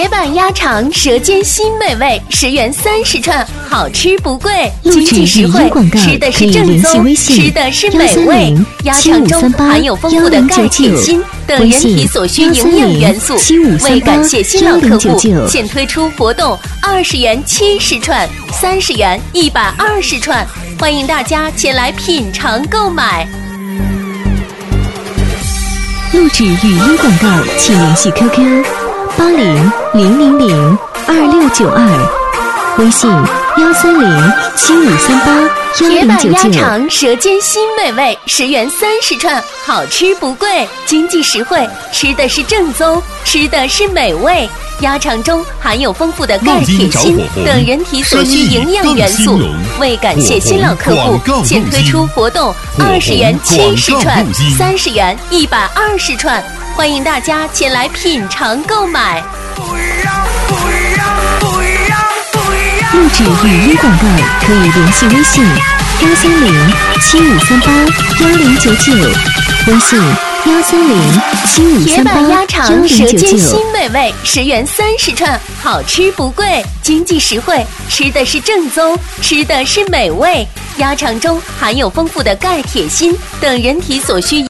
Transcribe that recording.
板鸭肠，舌尖新美味，10元30串，好吃不贵，经济实惠，吃的是正宗，吃的是美味。鸭肠中含有丰富的钙、铁、锌等人体所需营养元素。为感谢新老客户，现推出活动，20元70串，30元120串，欢迎大家前来品尝购买。 录制语音广告，请联系 QQ8000026922，微信13075381099。 铁板鸭肠，舌尖新美味，10元30串，好吃不贵，经济实惠，吃的是正宗，吃的是美味。鸭肠中含有丰富的钙、铁、锌等人体所需营养元素。为感谢新老客户，现推出活动，20元70串，30元120串，欢迎大家前来品尝购买。 录制语音广告可以联系微信13075381099，微信13075381099。 铁板鸭肠，舌尖新美味，10元30串，好吃不贵，经济实惠，吃的是正宗，吃的是美味。鸭肠中含有丰富的钙、铁、锌等人体所需